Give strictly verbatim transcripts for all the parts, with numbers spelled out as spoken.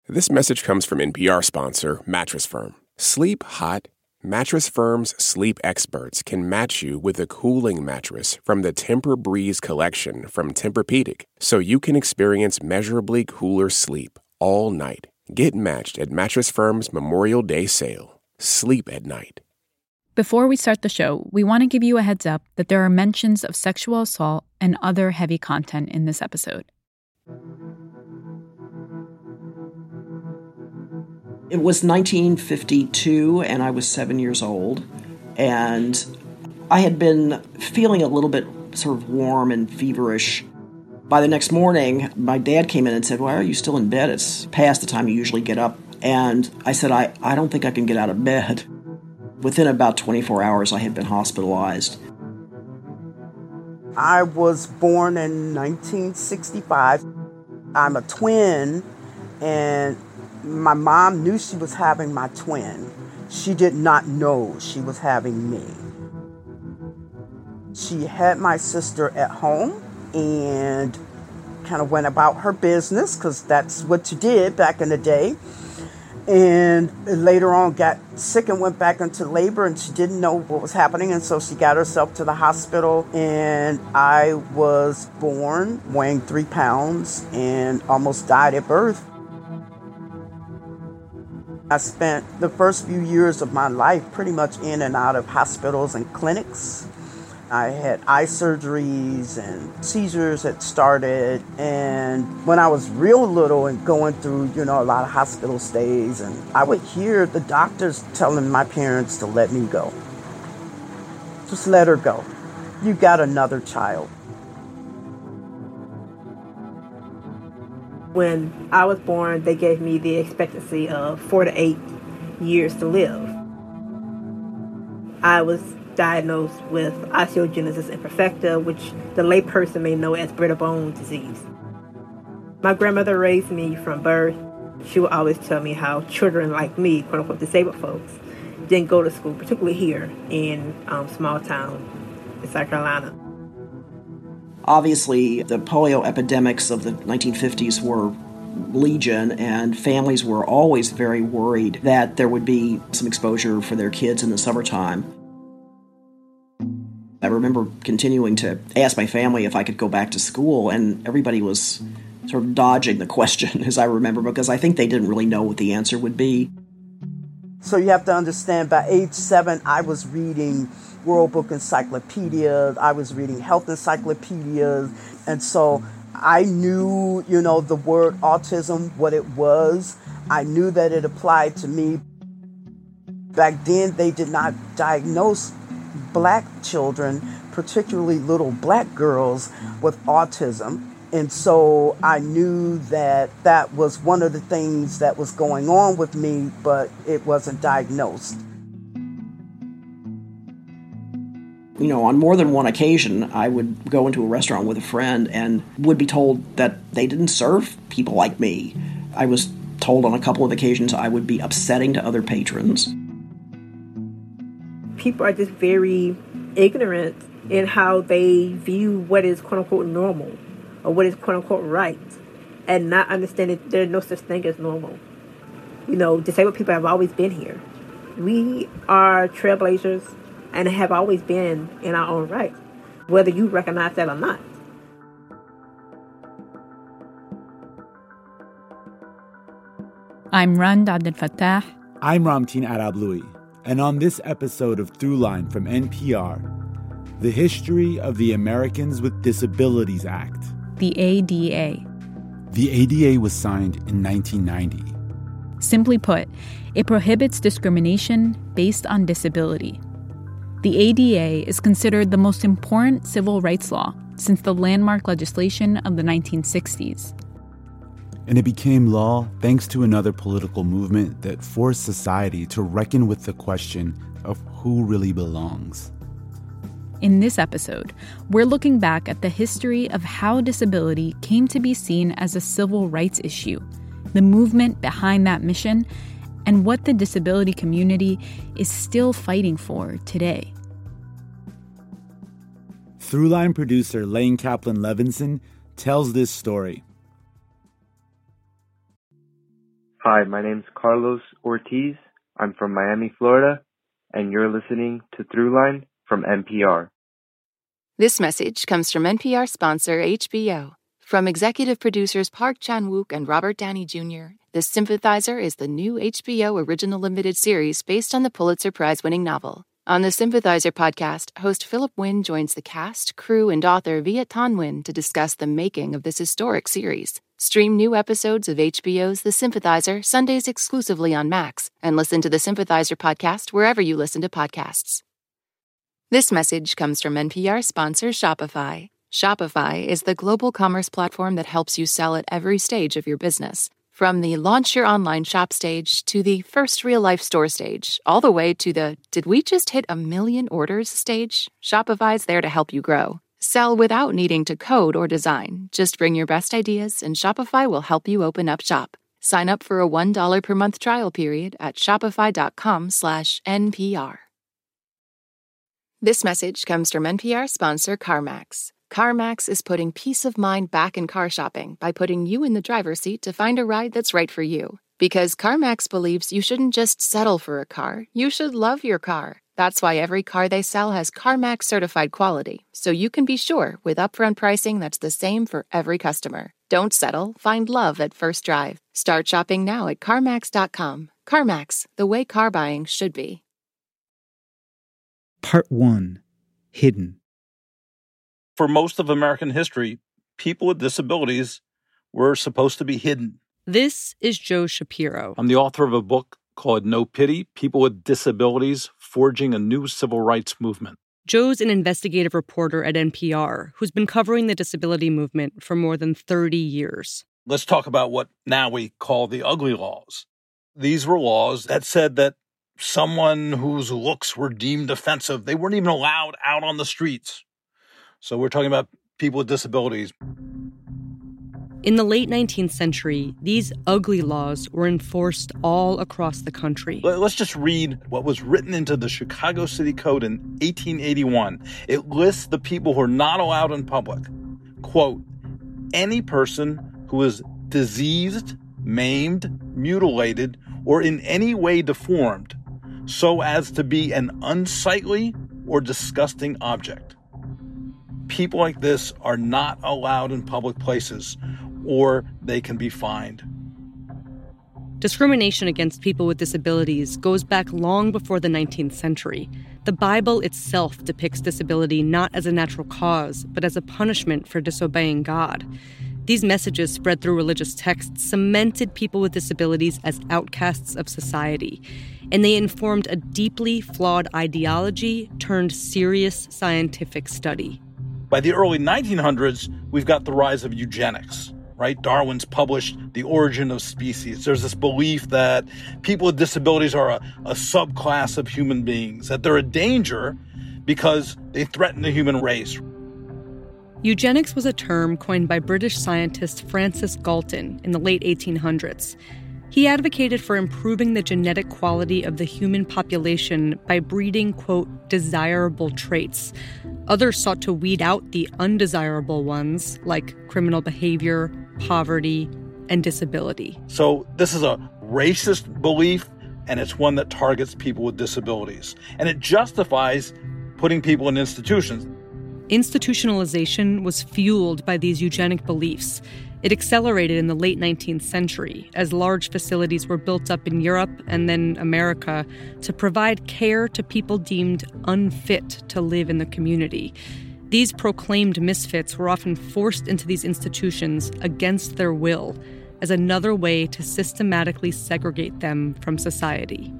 This message comes from N P R sponsor Mattress Firm. Sleep hot. Mattress Firm's sleep experts can match you with a cooling mattress from the Tempur-Breeze collection from Tempur-Pedic, so you can experience measurably cooler sleep all night. Get matched at Mattress Firm's Memorial Day sale. Sleep at night. Before we start the show, we want to give you a heads up that there are mentions of sexual assault and other heavy content in this episode. It was nineteen fifty-two, and I was seven years old, and I had been feeling a little bit sort of warm and feverish. By the next morning, my dad came in and said, "Why are you still in bed? It's past the time you usually get up." And I said, I, I don't think I can get out of bed. Within about twenty-four hours, I had been hospitalized. I was born in nineteen sixty-five. I'm a twin, and my mom knew she was having my twin. She did not know she was having me. She had my sister at home and kind of went about her business, because that's what you did back in the day. And later on got sick and went back into labor, and she didn't know what was happening, and so she got herself to the hospital, and I was born weighing three pounds and almost died at birth. I spent the first few years of my life pretty much in and out of hospitals and clinics. I had eye surgeries and seizures had started. And when I was real little and going through, you know, a lot of hospital stays, and I would hear the doctors telling my parents to let me go. Just let her go. You got another child. When I was born, they gave me the expectancy of four to eight years to live. I was diagnosed with osteogenesis imperfecta, which the layperson may know as brittle bone disease. My grandmother raised me from birth. She would always tell me how children like me, quote unquote disabled folks, didn't go to school, particularly here in um, small town in South Carolina. Obviously, the polio epidemics of the nineteen fifties were legion, and families were always very worried that there would be some exposure for their kids in the summertime. I remember continuing to ask my family if I could go back to school, and everybody was sort of dodging the question, as I remember, because I think they didn't really know what the answer would be. So you have to understand, by age seven, I was reading World Book Encyclopedia, I was reading health encyclopedias, and so I knew, you know, the word autism, what it was. I knew that it applied to me. Back then, they did not diagnose black children, particularly little black girls, with autism. And so I knew that that was one of the things that was going on with me, but it wasn't diagnosed. You know, on more than one occasion, I would go into a restaurant with a friend and would be told that they didn't serve people like me. I was told on a couple of occasions I would be upsetting to other patrons. People are just very ignorant in how they view what is quote-unquote normal or what is quote-unquote right, and not understanding there's no such thing as normal. You know, disabled people have always been here. We are trailblazers and have always been in our own right, whether you recognize that or not. I'm Rand Abdel Fattah. I'm Ramtin Arablouei. And on this episode of Throughline from N P R, the history of the Americans with Disabilities Act. The A D A. The A D A was signed in nineteen ninety. Simply put, it prohibits discrimination based on disability. The A D A is considered the most important civil rights law since the landmark legislation of the nineteen sixties. And it became law thanks to another political movement that forced society to reckon with the question of who really belongs. In this episode, we're looking back at the history of how disability came to be seen as a civil rights issue, the movement behind that mission, and what the disability community is still fighting for today. Throughline producer Lane Kaplan-Levinson tells this story. Hi, my name's Carlos Ortiz. I'm from Miami, Florida, and you're listening to Throughline from N P R. This message comes from N P R sponsor H B O. From executive producers Park Chan-wook and Robert Downey Junior, The Sympathizer is the new H B O original limited series based on the Pulitzer Prize-winning novel. On the Sympathizer podcast, host Philip Wynn joins the cast, crew, and author Viet Thanh Nguyen to discuss the making of this historic series. Stream new episodes of H B O's The Sympathizer Sundays exclusively on Max, and listen to the Sympathizer podcast wherever you listen to podcasts. This message comes from N P R sponsor Shopify. Shopify is the global commerce platform that helps you sell at every stage of your business. From the launch your online shop stage to the first real-life store stage, all the way to the did we just hit a million orders stage, Shopify's there to help you grow. Sell without needing to code or design. Just bring your best ideas and Shopify will help you open up shop. Sign up for a one dollar per month trial period at shopify.com slash NPR. This message comes from N P R sponsor CarMax. CarMax is putting peace of mind back in car shopping by putting you in the driver's seat to find a ride that's right for you. Because CarMax believes you shouldn't just settle for a car, you should love your car. That's why every car they sell has CarMax certified quality, so you can be sure with upfront pricing that's the same for every customer. Don't settle, find love at first drive. Start shopping now at CarMax dot com. CarMax, the way car buying should be. Part one. Hidden. For most of American history, people with disabilities were supposed to be hidden. This is Joe Shapiro. I'm the author of a book called No Pity, People with Disabilities Forging a New Civil Rights Movement. Joe's an investigative reporter at N P R who's been covering the disability movement for more than thirty years. Let's talk about what now we call the ugly laws. These were laws that said that someone whose looks were deemed offensive, they weren't even allowed out on the streets. So we're talking about people with disabilities. In the late nineteenth century, these ugly laws were enforced all across the country. Let's just read what was written into the Chicago City Code in eighteen eighty-one. It lists the people who are not allowed in public. Quote, any person who is diseased, maimed, mutilated, or in any way deformed, so as to be an unsightly or disgusting object. People like this are not allowed in public places, or they can be fined. Discrimination against people with disabilities goes back long before the nineteenth century. The Bible itself depicts disability not as a natural cause, but as a punishment for disobeying God. These messages spread through religious texts cemented people with disabilities as outcasts of society, and they informed a deeply flawed ideology turned serious scientific study. By the early nineteen hundreds, we've got the rise of eugenics, right? Darwin's published The Origin of Species. There's this belief that people with disabilities are a, a subclass of human beings, that they're a danger because they threaten the human race. Eugenics was a term coined by British scientist Francis Galton in the late eighteen hundreds. He advocated for improving the genetic quality of the human population by breeding, quote, desirable traits. Others sought to weed out the undesirable ones, like criminal behavior, poverty, and disability. So this is a racist belief, and it's one that targets people with disabilities. And it justifies putting people in institutions. Institutionalization was fueled by these eugenic beliefs. It accelerated in the late nineteenth century as large facilities were built up in Europe and then America to provide care to people deemed unfit to live in the community. These proclaimed misfits were often forced into these institutions against their will as another way to systematically segregate them from society.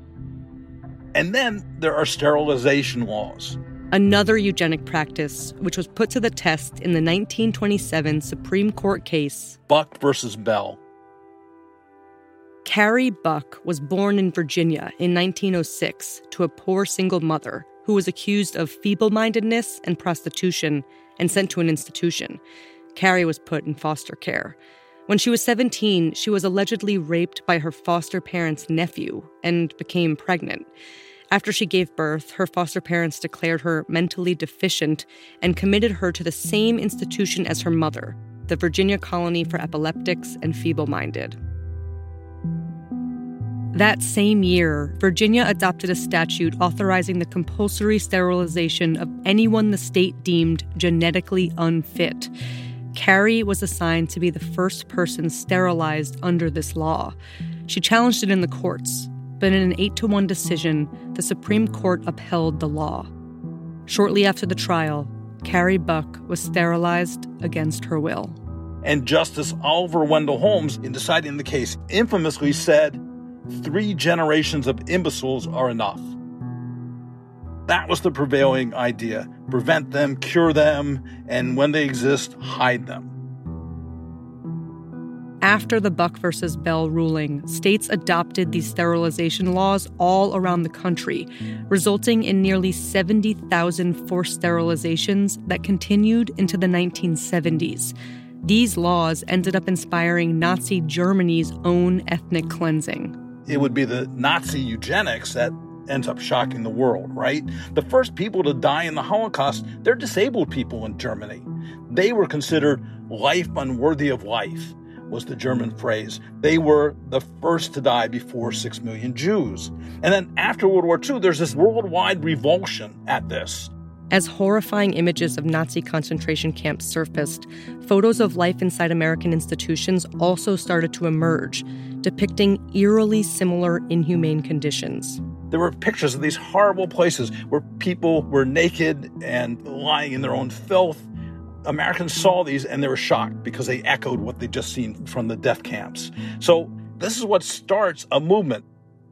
And then there are sterilization laws. Another eugenic practice, which was put to the test in the nineteen twenty-seven Supreme Court case, Buck versus Bell. Carrie Buck was born in Virginia in nineteen oh six to a poor single mother who was accused of feeble-mindedness and prostitution and sent to an institution. Carrie was put in foster care. When she was seventeen, she was allegedly raped by her foster parents' nephew and became pregnant. After she gave birth, her foster parents declared her mentally deficient and committed her to the same institution as her mother, the Virginia Colony for Epileptics and Feeble-Minded. That same year, Virginia adopted a statute authorizing the compulsory sterilization of anyone the state deemed genetically unfit. Carrie was assigned to be the first person sterilized under this law. She challenged it in the courts, but in an eight to one decision, the Supreme Court upheld the law. Shortly after the trial, Carrie Buck was sterilized against her will. And Justice Oliver Wendell Holmes, in deciding the case, infamously said, "Three generations of imbeciles are enough." That was the prevailing idea. Prevent them, cure them, and when they exist, hide them. After the Buck versus Bell ruling, states adopted these sterilization laws all around the country, resulting in nearly seventy thousand forced sterilizations that continued into the nineteen seventies. These laws ended up inspiring Nazi Germany's own ethnic cleansing. It would be the Nazi eugenics that ends up shocking the world, right? The first people to die in the Holocaust, they're disabled people in Germany. They were considered life unworthy of life, was the German phrase. They were the first to die before six million Jews. And then after World War Two, there's this worldwide revulsion at this. As horrifying images of Nazi concentration camps surfaced, photos of life inside American institutions also started to emerge, depicting eerily similar inhumane conditions. There were pictures of these horrible places where people were naked and lying in their own filth. Americans saw these and they were shocked because they echoed what they'd just seen from the death camps. So this is what starts a movement.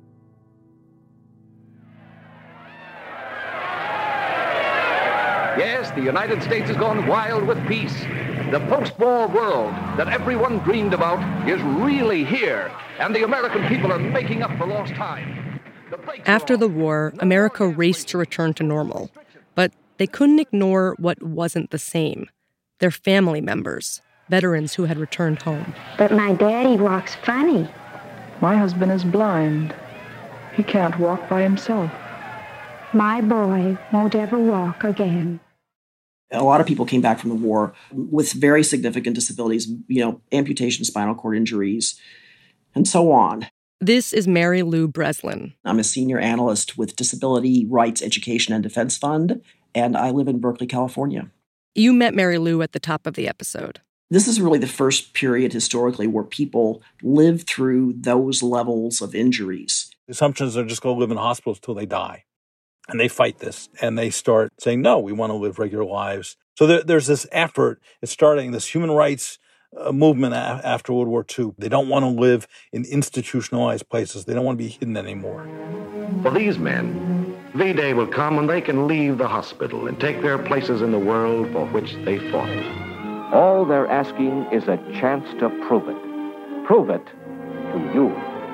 Yes, the United States has gone wild with peace. The post-war world that everyone dreamed about is really here, and the American people are making up for lost time. After the war, America raced to return to normal, but they couldn't ignore what wasn't the same. Their family members, veterans who had returned home. But my daddy walks funny. My husband is blind. He can't walk by himself. My boy won't ever walk again. A lot of people came back from the war with very significant disabilities, you know, amputation, spinal cord injuries, and so on. This is Mary Lou Breslin. I'm a senior analyst with Disability Rights Education and Defense Fund, and I live in Berkeley, California. You met Mary Lou at the top of the episode. This is really the first period historically where people live through those levels of injuries. The assumption is they're just going to live in hospitals till they die. And they fight this, and they start saying, no, we want to live regular lives. So there, there's this effort. It's starting this human rights uh, movement a- after World War Two. They don't want to live in institutionalized places. They don't want to be hidden anymore. For these men, V-Day will come when they can leave the hospital and take their places in the world for which they fought. All they're asking is a chance to prove it. Prove it to you.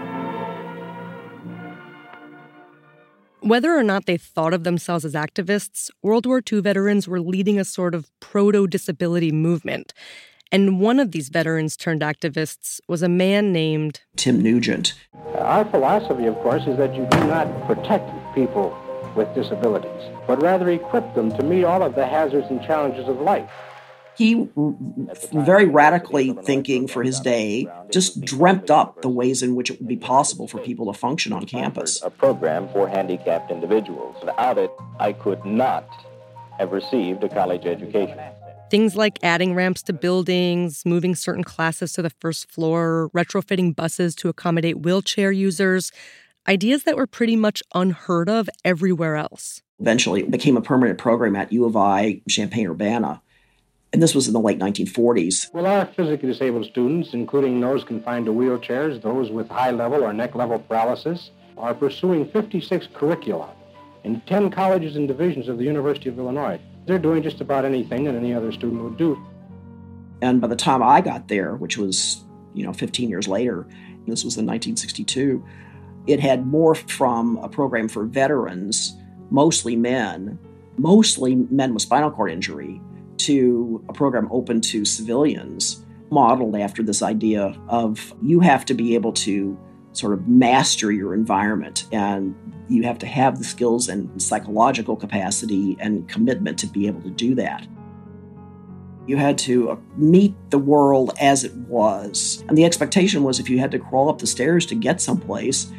Whether or not they thought of themselves as activists, World War Two veterans were leading a sort of proto-disability movement. And one of these veterans turned activists was a man named Tim Nugent. Our philosophy, of course, is that you do not protect people with disabilities, but rather equip them to meet all of the hazards and challenges of life. He, very radically thinking for his day, just dreamt up the ways in which it would be possible for people to function on campus. A program for handicapped individuals. Without it, I could not have received a college education. Things like adding ramps to buildings, moving certain classes to the first floor, retrofitting buses to accommodate wheelchair users, ideas that were pretty much unheard of everywhere else. Eventually, it became a permanent program at U of I, Champaign-Urbana. And this was in the late nineteen forties. Well, our physically disabled students, including those confined to wheelchairs, those with high-level or neck-level paralysis, are pursuing fifty-six curricula in ten colleges and divisions of the University of Illinois. They're doing just about anything that any other student would do. And by the time I got there, which was, you know, fifteen years later, this was in nineteen sixty-two, it had morphed from a program for veterans, mostly men, mostly men with spinal cord injury, to a program open to civilians, modeled after this idea of you have to be able to sort of master your environment, and you have to have the skills and psychological capacity and commitment to be able to do that. You had to meet the world as it was. And the expectation was if you had to crawl up the stairs to get someplace,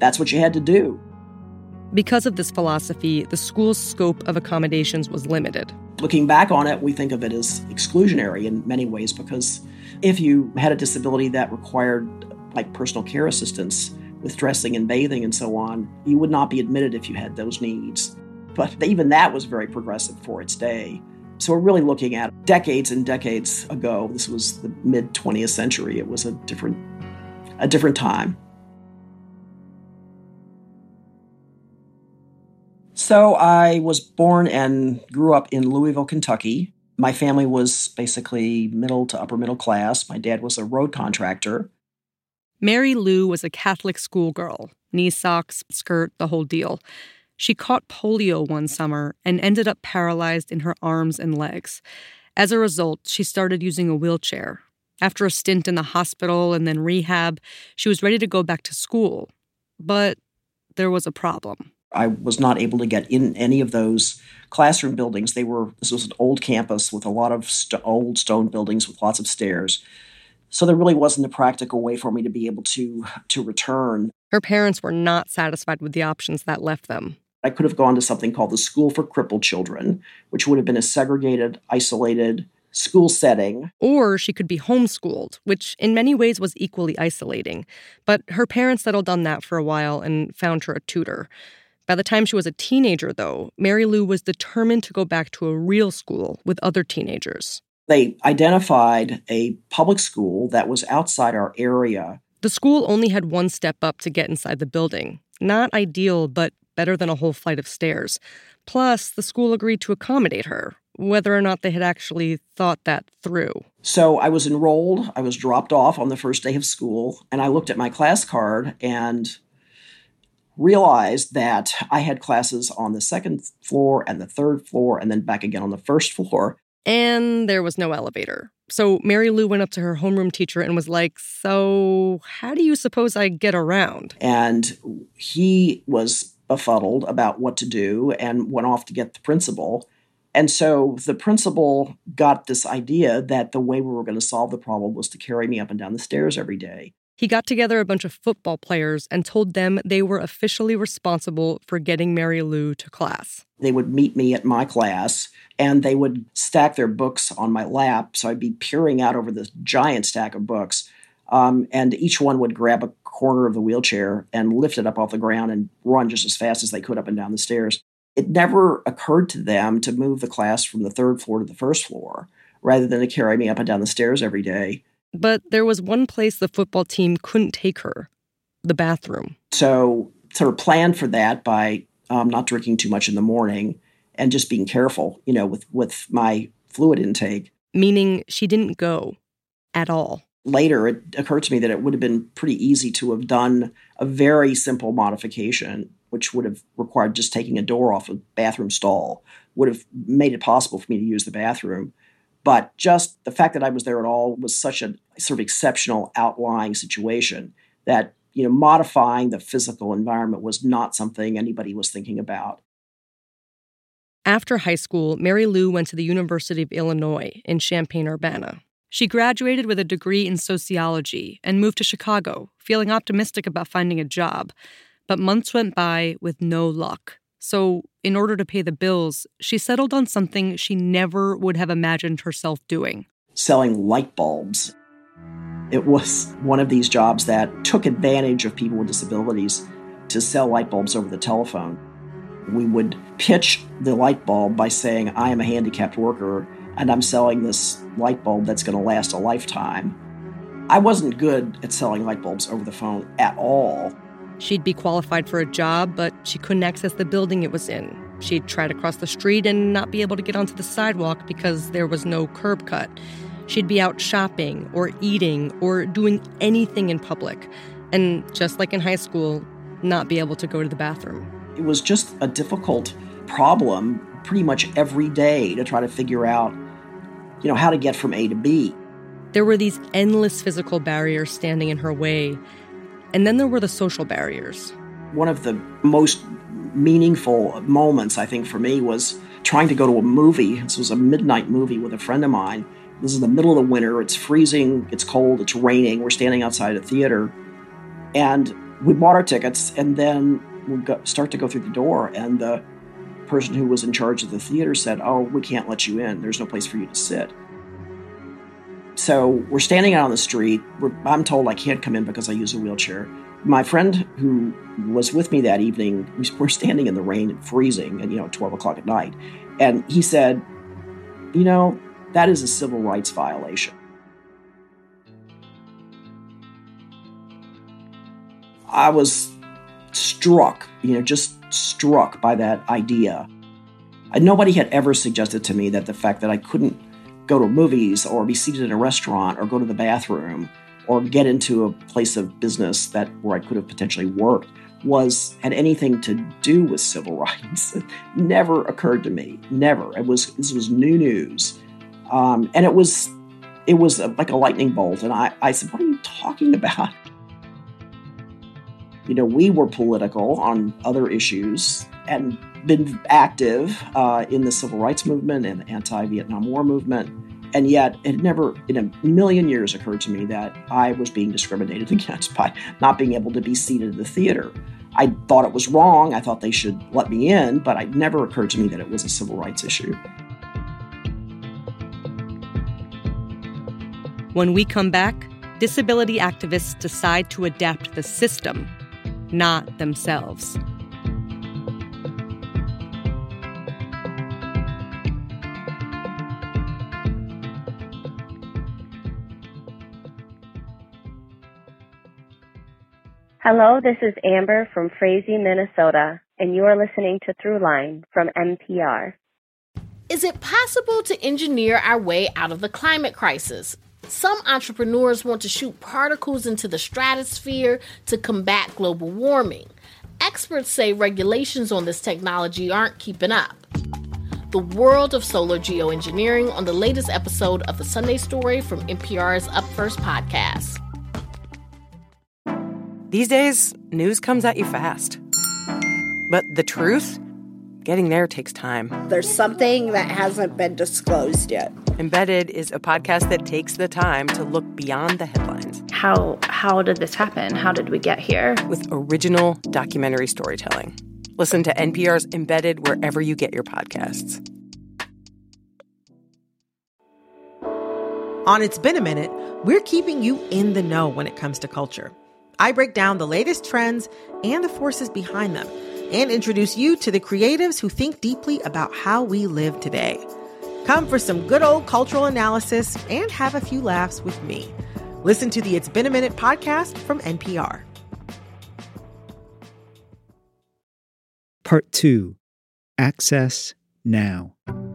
that's what you had to do. Because of this philosophy, the school's scope of accommodations was limited. Looking back on it, we think of it as exclusionary in many ways, because if you had a disability that required like personal care assistance with dressing and bathing and so on, you would not be admitted if you had those needs. But even that was very progressive for its day. So we're really looking at decades and decades ago. This was the mid-twentieth century. It was a different, a different time. So I was born and grew up in Louisville, Kentucky. My family was basically middle to upper middle class. My dad was a road contractor. Mary Lou was a Catholic schoolgirl, knee socks, skirt, the whole deal. She caught polio one summer and ended up paralyzed in her arms and legs. As a result, she started using a wheelchair. After a stint in the hospital and then rehab, she was ready to go back to school. But there was a problem. I was not able to get in any of those classroom buildings. They were, this was an old campus with a lot of st- old stone buildings with lots of stairs. So there really wasn't a practical way for me to be able to, to return. Her parents were not satisfied with the options that left them. I could have gone to something called the School for Crippled Children, which would have been a segregated, isolated school setting. Or she could be homeschooled, which in many ways was equally isolating. But her parents settled on that for a while and found her a tutor. By the time she was a teenager, though, Mary Lou was determined to go back to a real school with other teenagers. They identified a public school that was outside our area. The school only had one step up to get inside the building. Not ideal, but better than a whole flight of stairs. Plus, the school agreed to accommodate her, whether or not they had actually thought that through. So I was enrolled, I was dropped off on the first day of school, and I looked at my class card and realized that I had classes on the second floor and the third floor and then back again on the first floor. And there was no elevator. So Mary Lou went up to her homeroom teacher and was like, so how do you suppose I get around? And he was befuddled about what to do and went off to get the principal. And so the principal got this idea that the way we were going to solve the problem was to carry me up and down the stairs every day. He got together a bunch of football players and told them they were officially responsible for getting Mary Lou to class. They would meet me at my class, and they would stack their books on my lap, so I'd be peering out over this giant stack of books, um, and each one would grab a corner of the wheelchair and lift it up off the ground and run just as fast as they could up and down the stairs. It never occurred to them to move the class from the third floor to the first floor, rather than to carry me up and down the stairs every day. But there was one place the football team couldn't take her, the bathroom. So sort of planned for that by um, not drinking too much in the morning and just being careful, you know, with, with my fluid intake. Meaning she didn't go at all. Later, it occurred to me that it would have been pretty easy to have done a very simple modification, which would have required just taking a door off a bathroom stall, would have made it possible for me to use the bathroom. But just the fact that I was there at all was such a sort of exceptional outlying situation that, you know, modifying the physical environment was not something anybody was thinking about. After high school, Mary Lou went to the University of Illinois in Champaign-Urbana. She graduated with a degree in sociology and moved to Chicago, feeling optimistic about finding a job. But months went by with no luck. So, in order to pay the bills, she settled on something she never would have imagined herself doing. Selling light bulbs. It was one of these jobs that took advantage of people with disabilities to sell light bulbs over the telephone. We would pitch the light bulb by saying, I am a handicapped worker, and I'm selling this light bulb that's going to last a lifetime. I wasn't good at selling light bulbs over the phone at all. She'd be qualified for a job, but she couldn't access the building it was in. She'd try to cross the street and not be able to get onto the sidewalk because there was no curb cut. She'd be out shopping or eating or doing anything in public. And just like in high school, not be able to go to the bathroom. It was just a difficult problem pretty much every day to try to figure out, you know, how to get from A to B. There were these endless physical barriers standing in her way. And then there were the social barriers. One of the most meaningful moments, I think, for me was trying to go to a movie. This was a midnight movie with a friend of mine. This is the middle of the winter. It's freezing. It's cold. It's raining. We're standing outside a theater. And we bought our tickets, and then we go, start to go through the door, and the person who was in charge of the theater said, "Oh, we can't let you in. There's no place for you to sit." So we're standing out on the street. We're, I'm told I can't come in because I use a wheelchair. My friend who was with me that evening, we were standing in the rain and freezing, and you know, twelve o'clock at night, and he said, "You know, that is a civil rights violation." I was struck, you know, just struck by that idea. And nobody had ever suggested to me that the fact that I couldn't go to movies or be seated in a restaurant or go to the bathroom or get into a place of business that where I could have potentially worked was had anything to do with civil rights. It never occurred to me. Never. It was this was new news, um, and it was it was a, like a lightning bolt. And I, I said, "What are you talking about?" You know, we were political on other issues and been active uh, in the civil rights movement and the anti-Vietnam War movement. And yet it never in a million years occurred to me that I was being discriminated against by not being able to be seated in the theater. I thought it was wrong. I thought they should let me in, but it never occurred to me that it was a civil rights issue. When we come back, disability activists decide to adapt the system, not themselves. Hello, this is Amber from Frazee, Minnesota, and you are listening to Throughline from N P R. Is it possible to engineer our way out of the climate crisis? Some entrepreneurs want to shoot particles into the stratosphere to combat global warming. Experts say regulations on this technology aren't keeping up. The world of solar geoengineering on the latest episode of The Sunday Story from N P R's Up First podcast. These days, news comes at you fast. But the truth? Getting there takes time. There's something that hasn't been disclosed yet. Embedded is a podcast that takes the time to look beyond the headlines. How how did this happen? How did we get here? With original documentary storytelling. Listen to N P R's Embedded wherever you get your podcasts. On It's Been a Minute, we're keeping you in the know when it comes to culture. I break down the latest trends and the forces behind them, and introduce you to the creatives who think deeply about how we live today. Come for some good old cultural analysis and have a few laughs with me. Listen to the It's Been a Minute podcast from N P R. Part two. Access Now.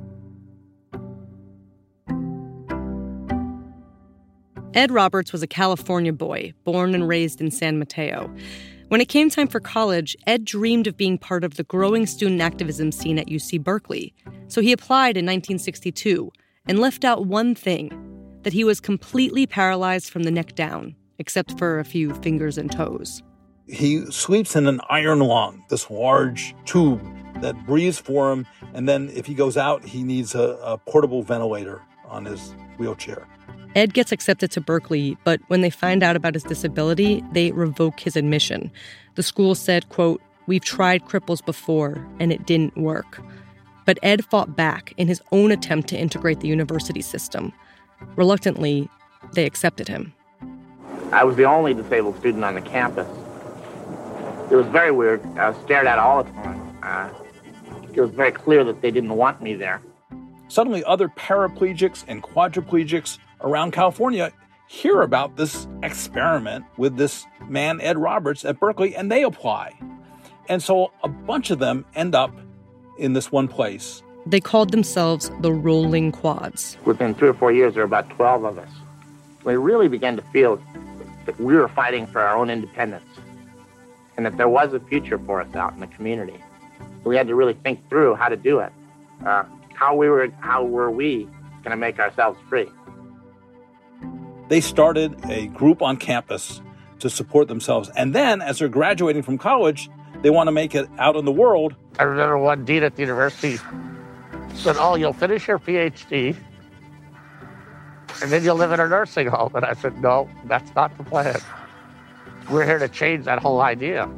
Ed Roberts was a California boy, born and raised in San Mateo. When it came time for college, Ed dreamed of being part of the growing student activism scene at U C Berkeley. So he applied in nineteen sixty-two and left out one thing, that he was completely paralyzed from the neck down, except for a few fingers and toes. He sleeps in an iron lung, this large tube that breathes for him, and then if he goes out, he needs a, a portable ventilator on his wheelchair. Ed gets accepted to Berkeley, but when they find out about his disability, they revoke his admission. The school said, quote, "We've tried cripples before, and it didn't work." But Ed fought back in his own attempt to integrate the university system. Reluctantly, they accepted him. I was the only disabled student on the campus. It was very weird. I was stared at all the time. Uh, it was very clear that they didn't want me there. Suddenly, other paraplegics and quadriplegics around California hear about this experiment with this man, Ed Roberts, at Berkeley, and they apply. And so a bunch of them end up in this one place. They called themselves the Rolling Quads. Within three or four years, there were about twelve of us. We really began to feel that we were fighting for our own independence and that there was a future for us out in the community. We had to really think through how to do it. Uh, how we were, how were we going to make ourselves free? They started a group on campus to support themselves. And then, as they're graduating from college, they want to make it out in the world. I remember one dean at the university said, "Oh, you'll finish your P H D, and then you'll live in a nursing home." And I said, "No, that's not the plan. we're here to change that whole idea.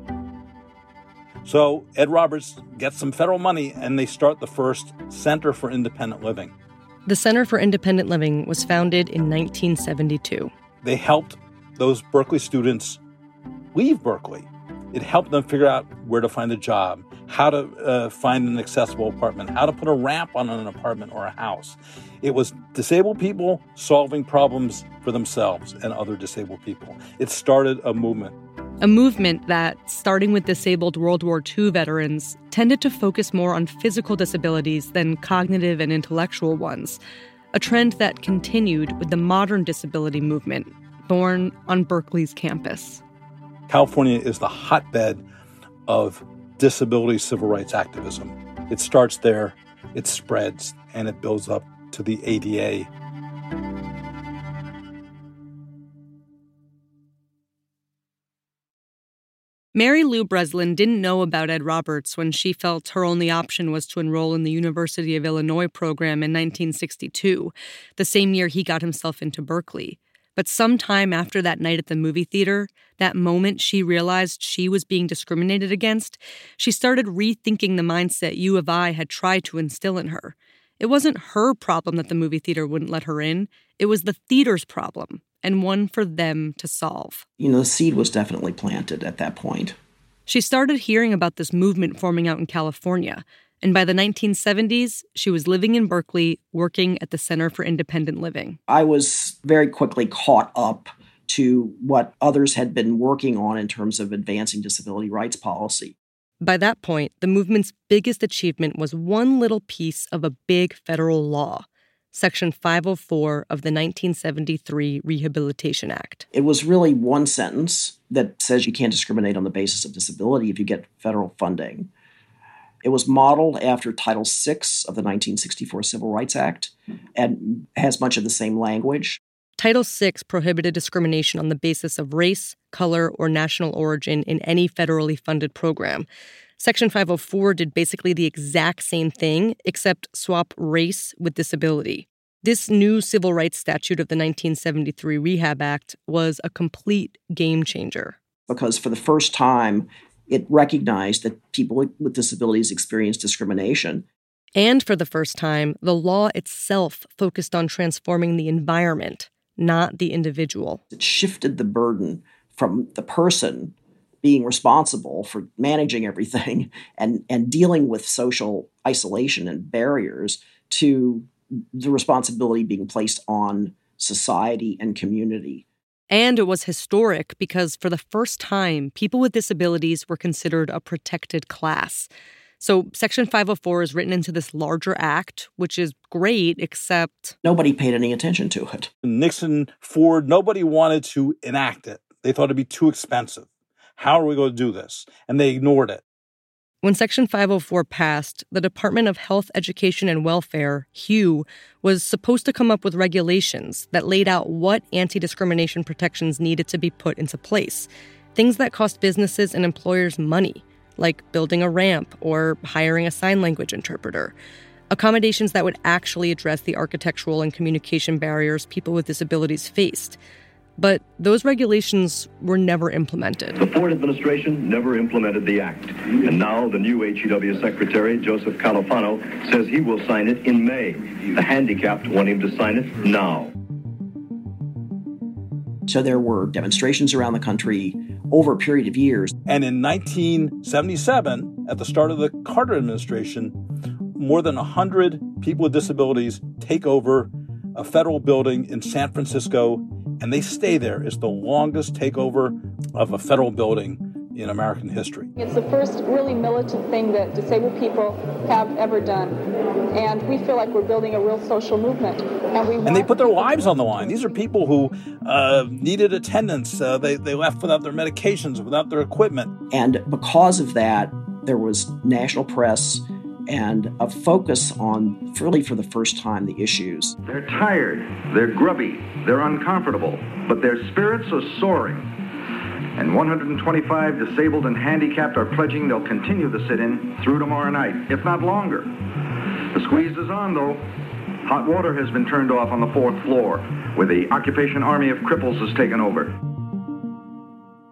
So Ed Roberts gets some federal money, and they start the first Center for Independent Living. The Center for Independent Living was founded in nineteen seventy-two. They helped those Berkeley students leave Berkeley. It helped them figure out where to find a job, how to uh, find an accessible apartment, how to put a ramp on an apartment or a house. It was disabled people solving problems for themselves and other disabled people. It started a movement. A movement that, starting with disabled World War Two veterans, tended to focus more on physical disabilities than cognitive and intellectual ones, a trend that continued with the modern disability movement, born on Berkeley's campus. California is the hotbed of disability civil rights activism. It starts there, it spreads, and it builds up to the A D A. Mary Lou Breslin didn't know about Ed Roberts when she felt her only option was to enroll in the University of Illinois program in nineteen sixty-two, the same year he got himself into Berkeley. But sometime after that night at the movie theater, that moment she realized she was being discriminated against, she started rethinking the mindset U of I had tried to instill in her. It wasn't her problem that the movie theater wouldn't let her in. It was the theater's problem, and one for them to solve. You know, the seed was definitely planted at that point. She started hearing about this movement forming out in California, and by the nineteen seventies, she was living in Berkeley, working at the Center for Independent Living. I was very quickly caught up to what others had been working on in terms of advancing disability rights policy. By that point, the movement's biggest achievement was one little piece of a big federal law, Section five oh four of the nineteen seventy-three Rehabilitation Act. It was really one sentence that says you can't discriminate on the basis of disability if you get federal funding. It was modeled after Title six of the nineteen sixty-four Civil Rights Act and has much of the same language. Title six prohibited discrimination on the basis of race, color, or national origin in any federally funded program. Section five oh four did basically the exact same thing, except swap race with disability. This new civil rights statute of the nineteen seventy-three Rehab Act was a complete game changer. Because for the first time, it recognized that people with disabilities experience discrimination. And for the first time, the law itself focused on transforming the environment, not the individual. It shifted the burden from the person being responsible for managing everything and, and dealing with social isolation and barriers to the responsibility being placed on society and community. And it was historic because for the first time, people with disabilities were considered a protected class. So Section five oh four is written into this larger act, which is great, except nobody paid any attention to it. Nixon, Ford, nobody wanted to enact it. They thought it'd be too expensive. How are we going to do this? And they ignored it. When Section five oh four passed, the Department of Health, Education, and Welfare, H U, was supposed to come up with regulations that laid out what anti-discrimination protections needed to be put into place. Things that cost businesses and employers money, like building a ramp or hiring a sign language interpreter. Accommodations that would actually address the architectural and communication barriers people with disabilities faced. But those regulations were never implemented. The Ford administration never implemented the act. And now the new H E W Secretary, Joseph Califano, says he will sign it in May. The handicapped want him to sign it now. So there were demonstrations around the country over a period of years. And in nineteen seventy-seven, at the start of the Carter administration, more than one hundred people with disabilities take over a federal building in San Francisco, and they stay there. It's the longest takeover of a federal building in American history. It's the first really militant thing that disabled people have ever done. And we feel like we're building a real social movement. And, we and they put their lives on the line. These are people who uh, needed attendance. Uh, they, they left without their medications, without their equipment. And because of that, there was national press and a focus on, really for the first time, the issues. They're tired, they're grubby, they're uncomfortable, but their spirits are soaring. And one hundred twenty-five disabled and handicapped are pledging they'll continue the sit-in through tomorrow night, if not longer. The squeeze is on, though. Hot water has been turned off on the fourth floor, where the Occupation Army of Cripples has taken over.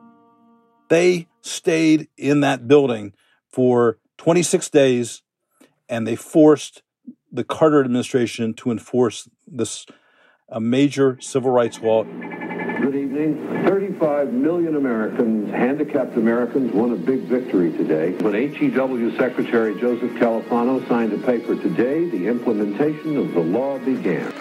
They stayed in that building for twenty-six days, and they forced the Carter administration to enforce this a major civil rights law. Good evening. thirty-five million Americans, handicapped Americans, won a big victory today when H E W Secretary Joseph Califano signed a paper today. The implementation of the law began.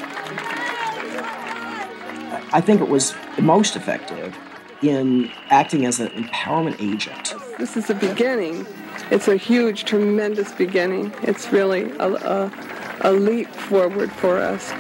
I think it was most effective in acting as an empowerment agent. This is a beginning. It's a huge, tremendous beginning. It's really a, a, a leap forward for us.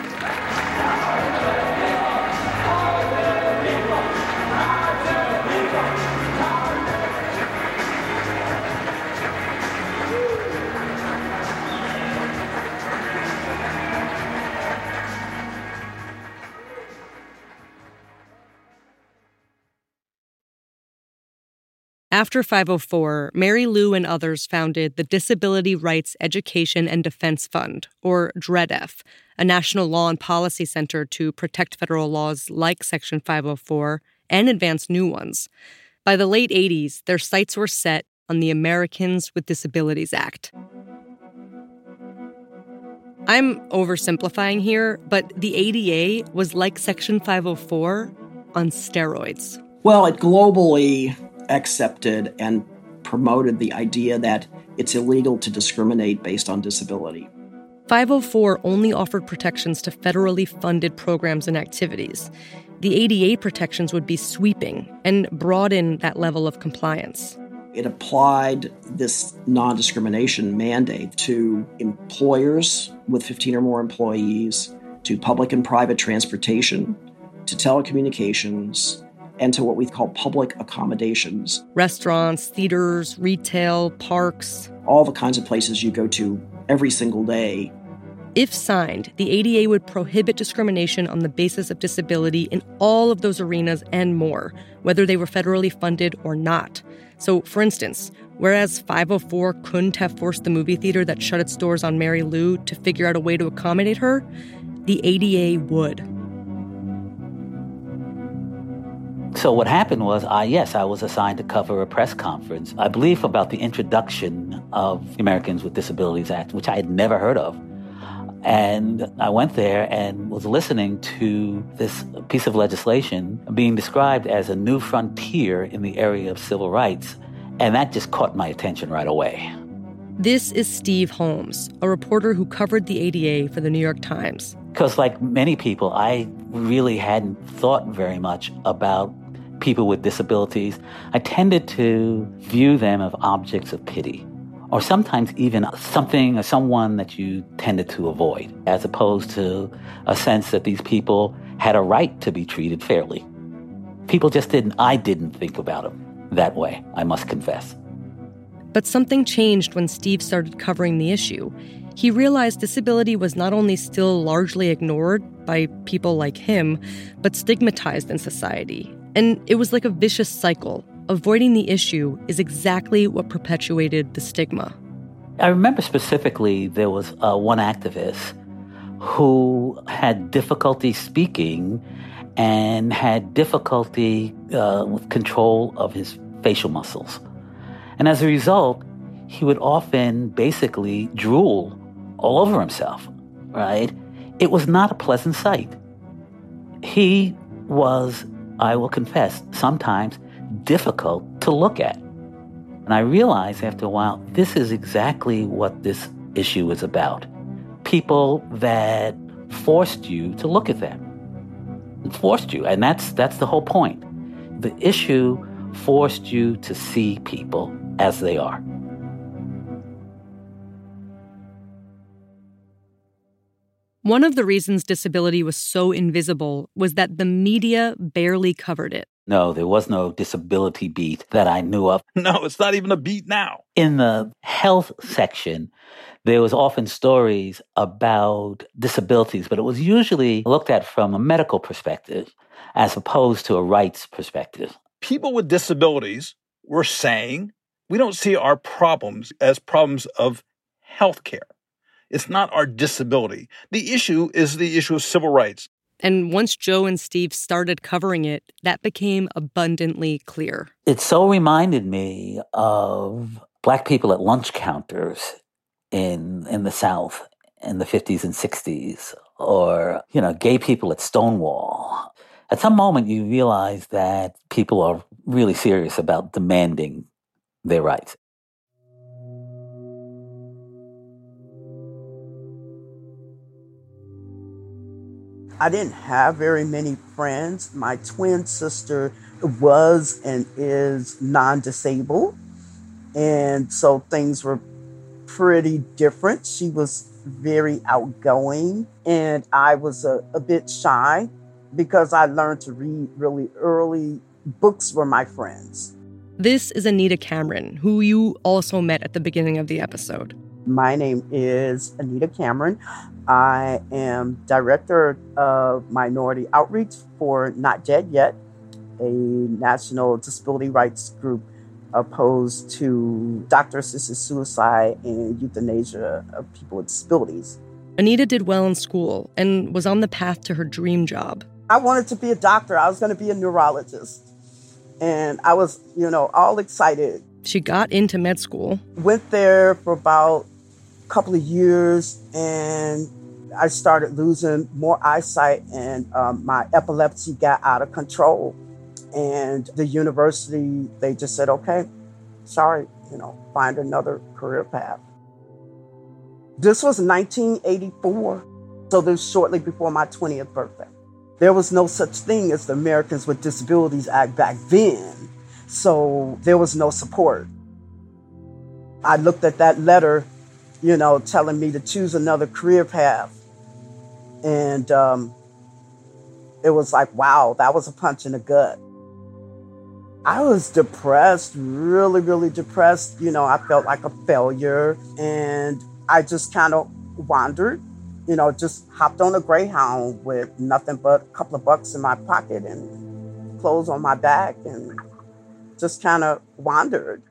After five oh four, Mary Lou and others founded the Disability Rights Education and Defense Fund, or DREDF, a national law and policy center to protect federal laws like Section five oh four and advance new ones. By the late eighties, their sights were set on the Americans with Disabilities Act. I'm oversimplifying here, but the A D A was like Section five oh four on steroids. Well, it globally accepted and promoted the idea that it's illegal to discriminate based on disability. five oh four only offered protections to federally funded programs and activities. The A D A protections would be sweeping and broaden that level of compliance. It applied this non-discrimination mandate to employers with fifteen or more employees, to public and private transportation, to telecommunications, and to what we call public accommodations. Restaurants, theaters, retail, parks. All the kinds of places you go to every single day. If signed, the A D A would prohibit discrimination on the basis of disability in all of those arenas and more, whether they were federally funded or not. So, for instance, whereas five oh four couldn't have forced the movie theater that shut its doors on Mary Lou to figure out a way to accommodate her, the A D A would. So what happened was, I yes, I was assigned to cover a press conference, I believe about the introduction of the Americans with Disabilities Act, which I had never heard of. And I went there and was listening to this piece of legislation being described as a new frontier in the area of civil rights. And that just caught my attention right away. This is Steve Holmes, a reporter who covered the A D A for the New York Times. Because like many people, I really hadn't thought very much about people with disabilities. I tended to view them as objects of pity, or sometimes even something or someone that you tended to avoid, as opposed to a sense that these people had a right to be treated fairly. People just didn't, I didn't think about them that way, I must confess. But something changed when Steve started covering the issue. He realized disability was not only still largely ignored by people like him, but stigmatized in society. And it was like a vicious cycle. Avoiding the issue is exactly what perpetuated the stigma. I remember specifically there was uh, one activist who had difficulty speaking and had difficulty uh, with control of his facial muscles. And as a result, he would often basically drool all over himself, right? It was not a pleasant sight. He was, I will confess, sometimes difficult to look at. And I realized after a while, this is exactly what this issue is about. People that forced you to look at them. It forced you, and that's that's the whole point. The issue forced you to see people as they are. One of the reasons disability was so invisible was that the media barely covered it. No, there was no disability beat that I knew of. No, it's not even a beat now. In the health section, there was often stories about disabilities, but it was usually looked at from a medical perspective as opposed to a rights perspective. People with disabilities were saying, we don't see our problems as problems of health care. It's not our disability. The issue is the issue of civil rights. And once Joe and Steve started covering it, that became abundantly clear. It so reminded me of Black people at lunch counters in in the South in the fifties and sixties, or, you know, gay people at Stonewall. At some moment, you realize that people are really serious about demanding their rights. I didn't have very many friends. My twin sister was and is non-disabled, and so things were pretty different. She was very outgoing, and I was a, a bit shy because I learned to read really early. Books were my friends. This is Anita Cameron, who you also met at the beginning of the episode. My name is Anita Cameron. I am Director of Minority Outreach for Not Dead Yet, a national disability rights group opposed to doctor-assisted suicide and euthanasia of people with disabilities. Anita did well in school and was on the path to her dream job. I wanted to be a doctor. I was going to be a neurologist. And I was, you know, all excited. She got into med school. Went there for about a couple of years, and I started losing more eyesight, and um, my epilepsy got out of control. And the university, they just said, okay, sorry, you know, find another career path. This was nineteen eighty-four, so this was shortly before my twentieth birthday. There was no such thing as the Americans with Disabilities Act back then, so there was no support. I looked at that letter, you know, telling me to choose another career path, and um, it was like, wow, that was a punch in the gut. I was depressed, really, really depressed. You know, I felt like a failure, and I just kind of wandered. You know, just hopped on a Greyhound with nothing but a couple of bucks in my pocket and clothes on my back, and just kind of wandered.